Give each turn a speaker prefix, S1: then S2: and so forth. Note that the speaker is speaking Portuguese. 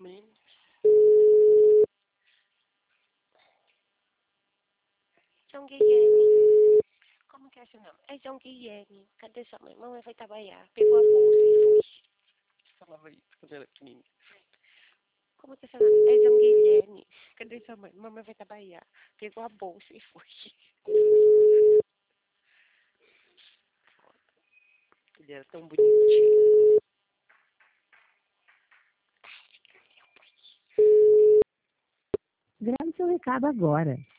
S1: Menino. João Guilherme. Como que é seu nome? É João Guilherme. Cadê sua mãe? Mamãe vai trabalhar. Pegou a bolsa e foi. Falava isso quando era pequenininha. Como que é seu nome? É João Guilherme. Cadê sua mãe? Mamãe vai trabalhar. Pegou a bolsa e foi. Ele era tão bonitinho.
S2: Grave seu recado agora.